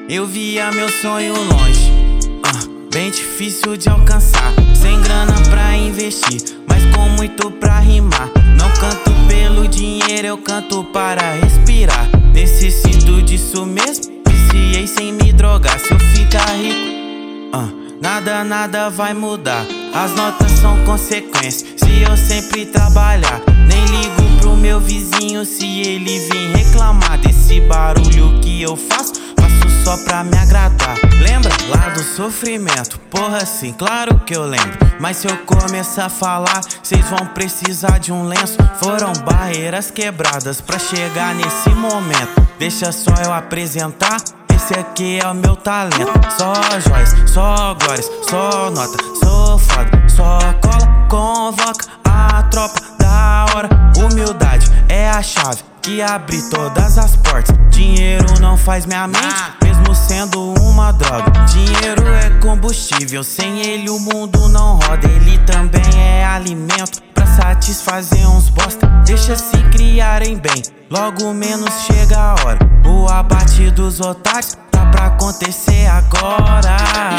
Eu via meu sonho longe, bem difícil de alcançar. Sem grana pra investir, mas com muito pra rimar. Não canto pelo dinheiro, eu canto para respirar. Necessito disso mesmo, viciei sem me drogar. Se eu ficar rico, nada vai mudar. As notas são consequências, se eu sempre trabalhar. Nem ligo pro meu vizinho se ele vir reclamar desse barulho que eu faço só pra me agradar. Lembra lá do sofrimento? Porra, sim, claro que eu lembro. Mas se eu começar a falar, cês vão precisar de um lenço. Foram barreiras quebradas pra chegar nesse momento. Deixa só eu apresentar, esse aqui é o meu talento. Só joias, só glórias, só nota, sou foda, só cola, convoca a tropa da hora. Humildade é a chave que abre todas as portas. Dinheiro não faz minha mente, mesmo sendo uma droga. Dinheiro é combustível, sem ele o mundo não roda. Ele também é alimento pra satisfazer uns bosta. Deixa se criarem bem, logo menos chega a hora. O abate dos otários tá pra acontecer agora.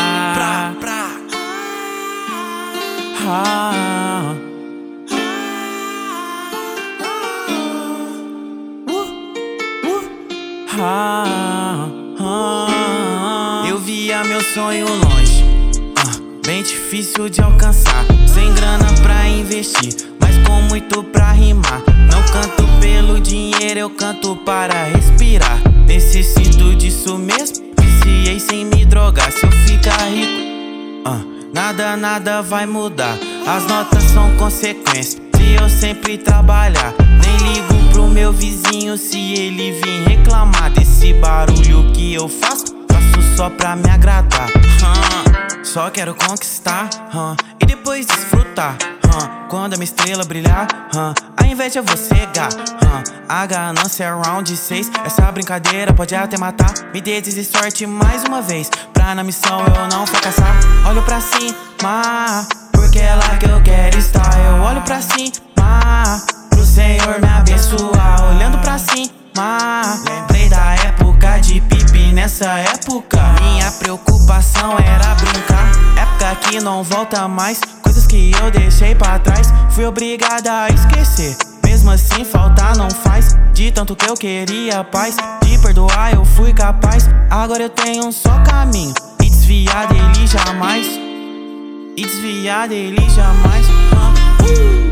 Eu via meu sonho longe, bem difícil de alcançar. Sem grana pra investir, mas com muito pra rimar. Não canto pelo dinheiro, eu canto para respirar. Necessito disso mesmo, viciei sem me drogar. Se eu ficar rico, nada vai mudar. As notas são consequências, se eu sempre trabalhar. Nem ligo pro meu vizinho se ele vir reclamar desse barulho que eu faço só pra me agradar. Só quero conquistar, e depois desfrutar. Quando a minha estrela brilhar, a inveja eu vou cegar. A ganância é round 6, essa brincadeira pode até matar. Me dê sorte mais uma vez, pra na missão eu não fracassar. Olho pra cima, porque é lá que eu quero estar. Eu olho pra cima, pro Senhor me abençoar. Olhando pra cima, lembrei da época de pipi. Nessa época, minha preocupação era brincar. Época que não volta mais, coisas que eu deixei pra trás. Fui obrigada a esquecer, mesmo assim falta não faz. De tanto que eu queria paz, de perdoar eu fui capaz. Agora eu tenho um só caminho, e desviar dele jamais. E desviar dele jamais.